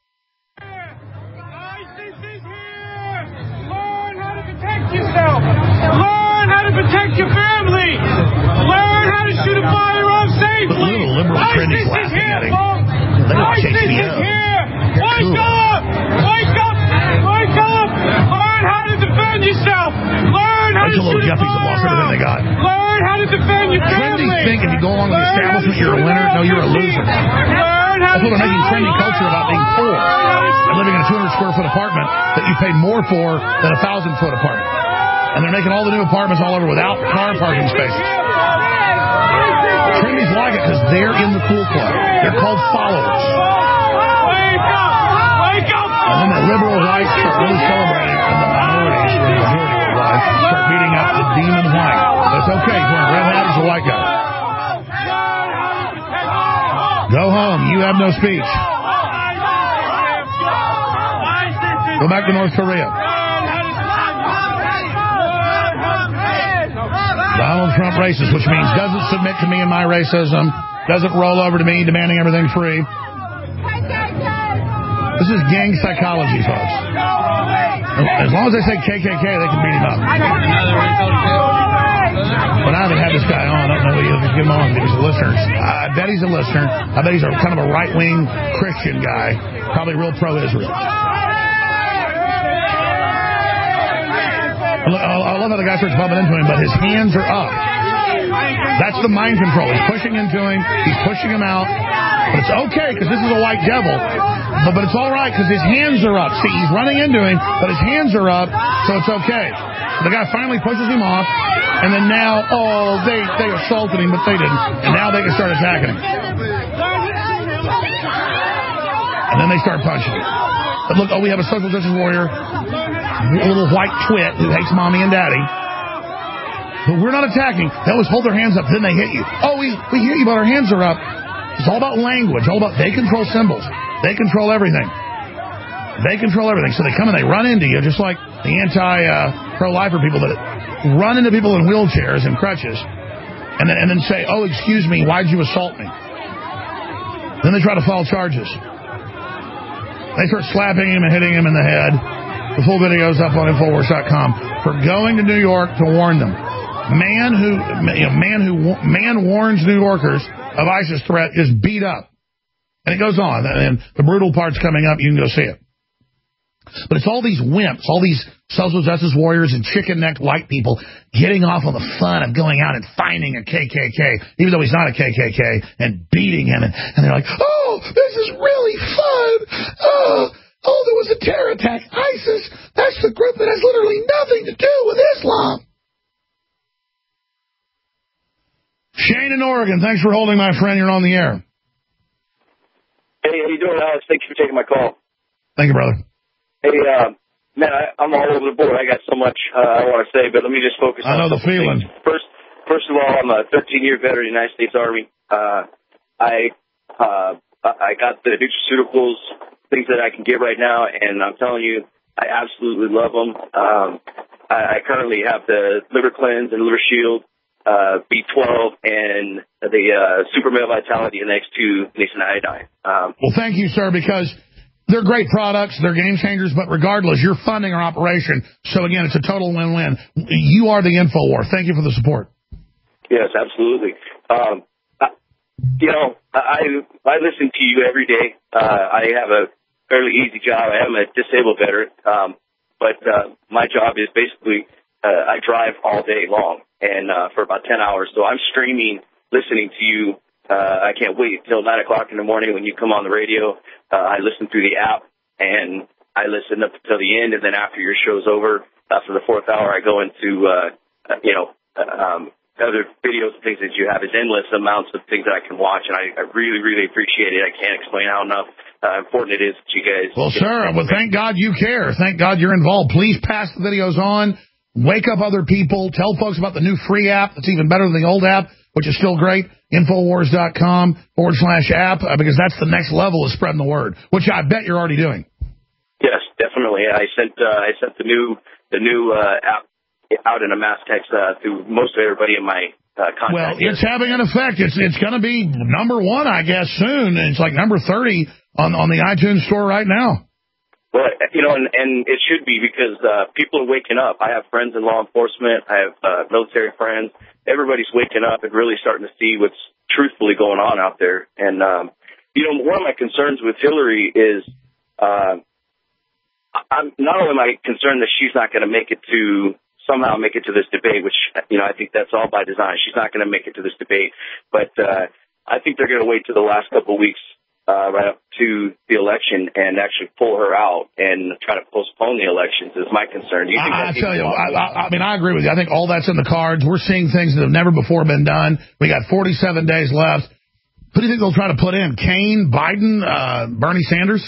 ISIS is here! Learn how to protect yourself! Learn how to protect your family! Learn how to shoot a firearm safely! Trendy's laughing at him. They watch HBO. Wake up! Wake up! Wake up! Learn how to defend yourself! Learn how to little shoot a yuppies that lost everything they got. Learn how to defend your family! Trendy think if you go along with the establishment, you're a winner. No, you're a loser. That's what they're making trendy culture about being poor and living in a 200-square-foot apartment that you pay more for than a 1,000-foot apartment. And they're making all the new apartments all over without car parking spaces. Trendy's like it because they're in the cool club. They're called followers. And then the liberal rights start really celebrating, and the minorities, the majority of the right, start beating up the demon white. That's okay. He's wearing red hat. He's a white guy. Go home. You have no speech. Go back to North Korea. Donald Trump racist, which means doesn't submit to me and my racism, doesn't roll over to me demanding everything free. This is gang psychology, folks. As long as they say KKK, they can beat him up. But I haven't had this guy on. I don't know if you get him on because he's a listener. I bet he's a listener. I bet he's a kind of a right-wing Christian guy, probably real pro-Israel. I love how the guy starts bumping into him, but his hands are up. That's the mind control. He's pushing into him. He's pushing him out. But it's okay because this is a white devil. But it's all right because his hands are up. See, he's running into him, but his hands are up, so it's okay. So the guy finally pushes him off, and then now, they assaulted him, but they didn't. And now they can start attacking him. And then they start punching him. But look, we have a social justice warrior, a little white twit who hates mommy and daddy. But we're not attacking. They always hold their hands up, then they hit you. Oh, we hit you, but our hands are up. It's all about language. All about they control symbols. They control everything. They control everything. So they come and they run into you, just like the anti-pro-lifer people that run into people in wheelchairs and crutches, and then say, "Oh, excuse me, why'd you assault me?" Then they try to file charges. They start slapping him and hitting him in the head. The full video is up on Infowars.com for going to New York to warn them. Man warns New Yorkers of ISIS threat is beat up. And it goes on. And the brutal part's coming up. You can go see it. But it's all these wimps, all these social justice warriors and chicken-necked white people getting off on the fun of going out and finding a KKK, even though he's not a KKK, and beating him. And they're like, oh, this is really fun. Oh, there was a terror attack. ISIS, that's the group that has literally nothing to do with Islam. Shane in Oregon, thanks for holding, my friend. You're on the air. Hey, how you doing, Alex? Thank you for taking my call. Thank you, brother. Hey, man, I'm all over the board. I got so much I want to say, but let me just focus on I know the feeling. Things. First of all, I'm a 13-year veteran of the United States Army. I got the nutraceuticals, things that I can get right now, and I'm telling you, I absolutely love them. I currently have the Liver Cleanse and Liver Shield, B12, and the Super Male Vitality and X2 Nascent Iodine. Well, thank you, sir, because they're great products, they're game changers, but regardless, you're funding our operation. So, again, it's a total win-win. You are the InfoWar. Thank you for the support. Yes, absolutely. I listen to you every day. I have a fairly easy job. I am a disabled veteran, but my job is basically I drive all day long and for about 10 hours. So I'm streaming, listening to you. I can't wait until 9 o'clock in the morning when you come on the radio. I listen through the app, and I listen up until the end, and then after your show's over, after the fourth hour, I go into, other videos and things that you have. It's endless amounts of things that I can watch, and I really, really appreciate it. I can't explain how important it is that you guys... Well, sir, thank God you care. Thank God you're involved. Please pass the videos on. Wake up other people. Tell folks about the new free app that's even better than the old app, which is still great. Infowars.com/app, because that's the next level of spreading the word, which I bet you're already doing. Yes, definitely. I sent the new app out in a mass text to most of everybody in my contact. Well, it's having an effect. It's going to be number one, I guess, soon. And it's like number 30 on the iTunes store right now. Well, and it should be because people are waking up. I have friends in law enforcement. I have military friends. everybody's waking up and really starting to see what's truthfully going on out there. And, one of my concerns with Hillary is, I'm not only am I concerned that she's not going to somehow make it to this debate, which, I think that's all by design. She's not going to make it to this debate. But I think they're going to wait till the last couple of weeks right up to the election and actually pull her out and try to postpone the elections is my concern. Do you think I tell you, I agree with you. I think all that's in the cards. We're seeing things that have never before been done. We got 47 days left. Who do you think they'll try to put in? Kane, Biden, Bernie Sanders?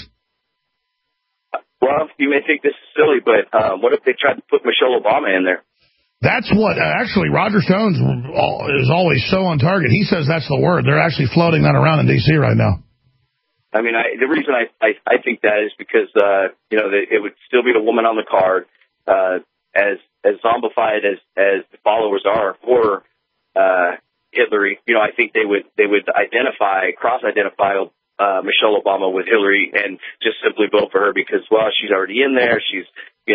Well, you may think this is silly, but what if they tried to put Michelle Obama in there? That's what, actually, Roger Stone's is always so on target. He says that's the word. They're actually floating that around in D.C. right now. I mean, the reason I think that is because, it would still be the woman on the card, as zombified as the followers are for Hillary. I think they would cross-identify Michelle Obama with Hillary and just simply vote for her because, well, she's already in there. She's,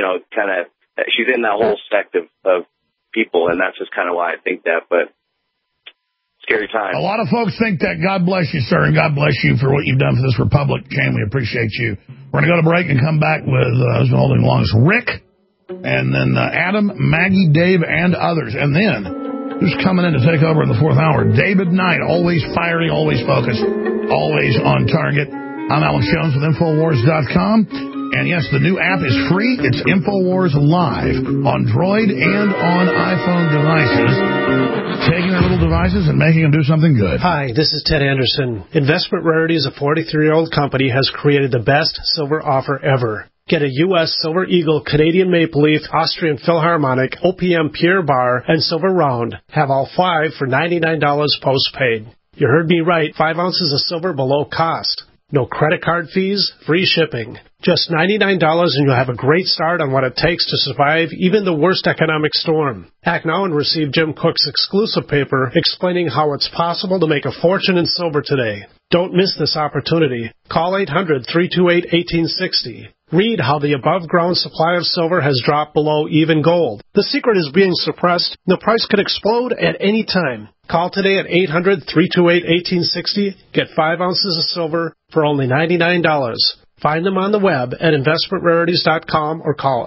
she's in that whole sect of people, and that's just kind of why I think that, but scary time. A lot of folks think that. God bless you, sir, and God bless you for what you've done for this republic. Shane, we appreciate you. We're going to go to break and come back with, who's been holding the longest, Rick, and then Adam, Maggie, Dave, and others. And then, who's coming in to take over in the fourth hour? David Knight, always fiery, always focused, always on target. I'm Alex Jones with Infowars.com. And yes, the new app is free. It's InfoWars Live on Droid and on iPhone devices. Taking their little devices and making them do something good. Hi, this is Ted Anderson. Investment Rarities, a 43-year-old company, has created the best silver offer ever. Get a U.S. Silver Eagle, Canadian Maple Leaf, Austrian Philharmonic, OPM Pure Bar, and Silver Round. Have all 5 for $99 postpaid. You heard me right, 5 ounces of silver below cost. No credit card fees, free shipping. Just $99 and you'll have a great start on what it takes to survive even the worst economic storm. Act now and receive Jim Cook's exclusive paper explaining how it's possible to make a fortune in silver today. Don't miss this opportunity. Call 800-328-1860. Read how the above-ground supply of silver has dropped below even gold. The secret is being suppressed. The price could explode at any time. Call today at 800-328-1860. Get 5 ounces of silver for only $99. Find them on the web at investmentrarities.com or call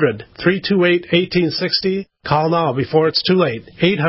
800-328-1860. Call now before it's too late.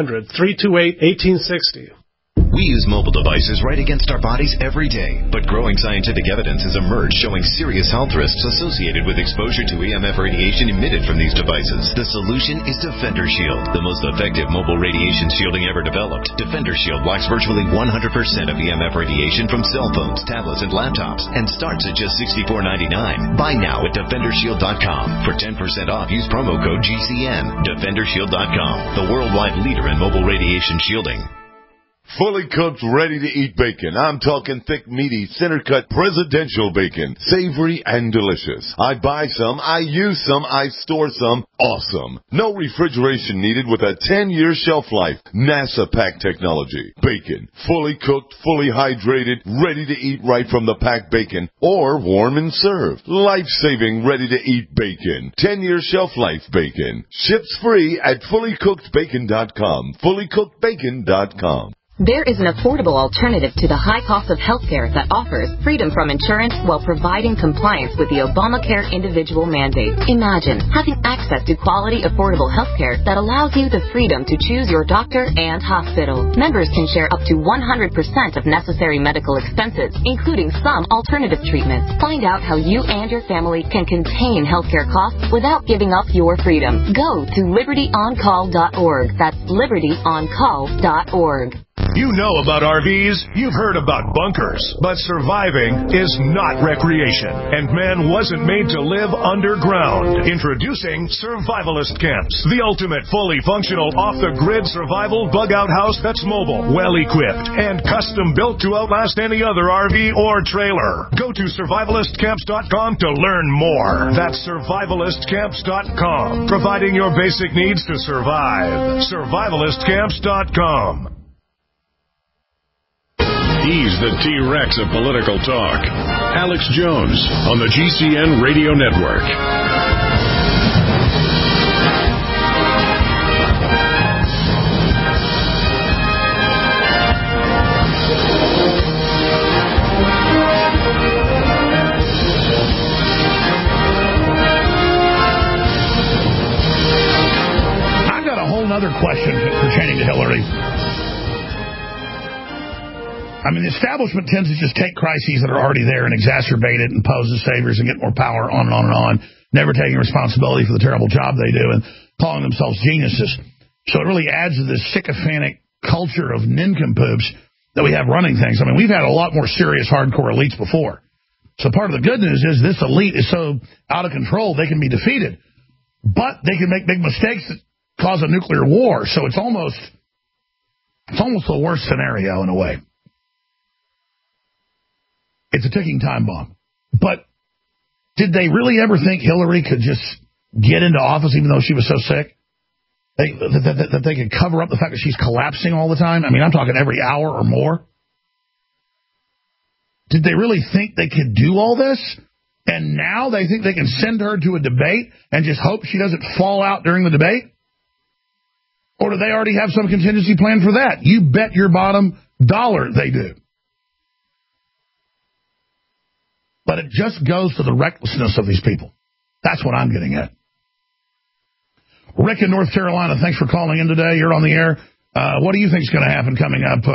800-328-1860. We use mobile devices right against our bodies every day, but growing scientific evidence has emerged showing serious health risks associated with exposure to EMF radiation emitted from these devices. The solution is Defender Shield, the most effective mobile radiation shielding ever developed. Defender Shield blocks virtually 100% of EMF radiation from cell phones, tablets, and laptops, and starts at just $64.99. Buy now at DefenderShield.com. For 10% off, use promo code GCN. DefenderShield.com, the worldwide leader in mobile radiation shielding. Fully cooked, ready-to-eat bacon. I'm talking thick, meaty, center-cut presidential bacon. Savory and delicious. I buy some, I use some, I store some. Awesome. No refrigeration needed with a 10-year shelf life. NASA pack technology. Bacon. Fully cooked, fully hydrated, ready to eat right from the packed bacon. Or warm and served. Life-saving, ready-to-eat bacon. 10-year shelf life bacon. Ships free at fullycookedbacon.com. Fullycookedbacon.com. There is an affordable alternative to the high cost of healthcare that offers freedom from insurance while providing compliance with the Obamacare individual mandate. Imagine having access to quality, affordable healthcare that allows you the freedom to choose your doctor and hospital. Members can share up to 100% of necessary medical expenses, including some alternative treatments. Find out how you and your family can contain healthcare costs without giving up your freedom. Go to libertyoncall.org. That's libertyoncall.org. You know about RVs, you've heard about bunkers, but surviving is not recreation, and man wasn't made to live underground. Introducing Survivalist Camps, the ultimate fully functional off-the-grid survival bug-out house that's mobile, well-equipped, and custom-built to outlast any other RV or trailer. Go to survivalistcamps.com to learn more. That's survivalistcamps.com, providing your basic needs to survive. survivalistcamps.com. He's the T-Rex of political talk. Alex Jones on the GCN Radio Network. question pertaining to Hillary. I mean, the establishment tends to just take crises that are already there and exacerbate it and pose as saviors and get more power, on and on and on, never taking responsibility for the terrible job they do and calling themselves geniuses. So it really adds to this sycophantic culture of nincompoops that we have running things. I mean, we've had a lot more serious hardcore elites before. So part of the good news is this elite is so out of control they can be defeated. But they can make big mistakes that cause a nuclear war. So it's almost the worst scenario in a way. It's a ticking time bomb. But did they really ever think Hillary could just get into office even though she was so sick? That they could cover up the fact that she's collapsing all the time? I mean, I'm talking every hour or more. Did they really think they could do all this? And now they think they can send her to a debate and just hope she doesn't fall out during the debate? Or do they already have some contingency plan for that? You bet your bottom dollar they do. But it just goes to the recklessness of these people. That's what I'm getting at. Rick in North Carolina, thanks for calling in today. You're on the air. What do you think is going to happen coming up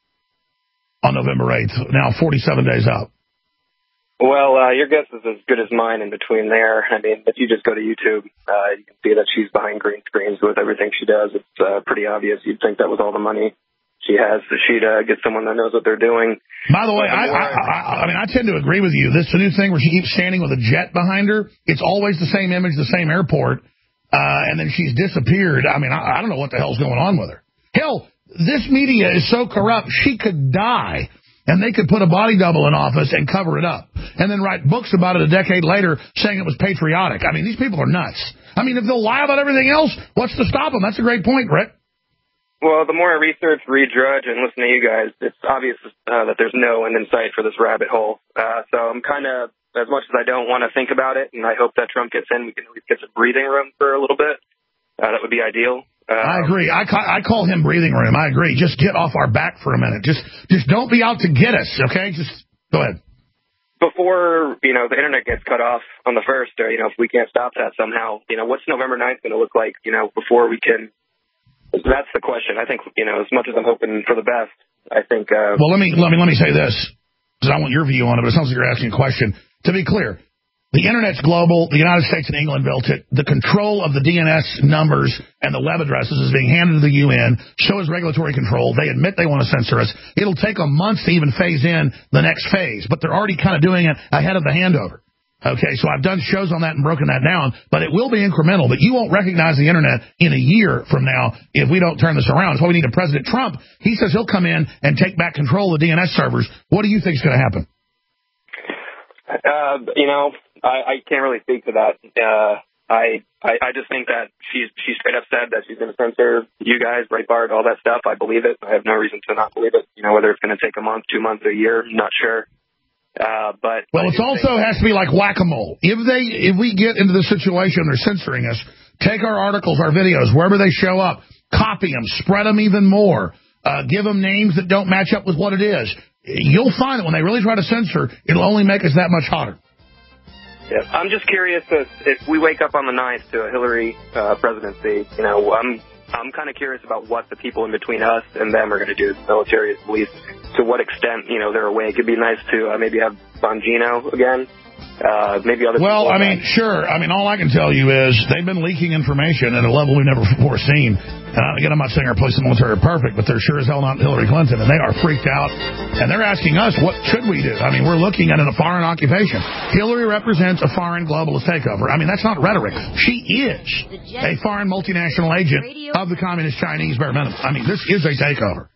on November 8th? Now 47 days out. Well, your guess is as good as mine in between there. I mean, if you just go to YouTube, you can see that she's behind green screens with everything she does. It's pretty obvious. You'd think that was all the money she has, that she'd get someone that knows what they're doing. By the way, I mean, I tend to agree with you. This new thing where she keeps standing with a jet behind her, it's always the same image, the same airport, and then she's disappeared. I mean, I don't know what the hell's going on with her. Hell, this media is so corrupt, she could die, and they could put a body double in office and cover it up, and then write books about it a decade later saying it was patriotic. I mean, these people are nuts. I mean, if they'll lie about everything else, what's to stop them? That's a great point, Rick. Well, the more I research, read, drudge, and listen to you guys, it's obvious that there's no end in sight for this rabbit hole. So I'm kind of, as much as I don't want to think about it, and I hope that Trump gets in, we can at least get some breathing room for a little bit. That would be ideal. I agree. I call him breathing room. I agree. Just get off our back for a minute. Just don't be out to get us, okay? Just go ahead. Before, the internet gets cut off on the 1st, or, if we can't stop that somehow, what's November 9th going to look like, before we can... That's the question. I think, as much as I'm hoping for the best, I think... Well, let me say this, because I want your view on it, but it sounds like you're asking a question. To be clear, the Internet's global. The United States and England built it. The control of the DNS numbers and the web addresses is being handed to the UN. So is regulatory control. They admit they want to censor us. It'll take a month to even phase in the next phase, but they're already kind of doing it ahead of the handover. Okay, so I've done shows on that and broken that down, but it will be incremental. But you won't recognize the Internet in a year from now if we don't turn this around. That's why we need a President Trump. He says he'll come in and take back control of the DNS servers. What do you think is going to happen? I can't really speak to that. I just think that she straight up said that she's going to censor you guys, Breitbart, all that stuff. I believe it. I have no reason to not believe it. Whether it's going to take a month, 2 months, a year, I'm not sure. But it also has to be like whack-a-mole. If we get into the situation they're censoring us, take our articles, our videos, wherever they show up, copy them, spread them even more, give them names that don't match up with what it is. You'll find that when they really try to censor, it'll only make us that much hotter. Yeah, I'm just curious if we wake up on the 9th to a Hillary presidency. I'm kind of curious about what the people in between us and them are going to do, the military, the police, to what extent, they're awake. It'd be nice to maybe have Bongino again, maybe other people. Well, I mean, sure. I mean, all I can tell you is they've been leaking information at a level we've never before seen. Again, I'm not saying our police and military are perfect, but they're sure as hell not Hillary Clinton, and they are freaked out. And they're asking us, what should we do? I mean, we're looking at a foreign occupation. Hillary represents a foreign globalist takeover. I mean, that's not rhetoric. She is a foreign multinational agent of the Communist Chinese bare minimum. I mean, this is a takeover.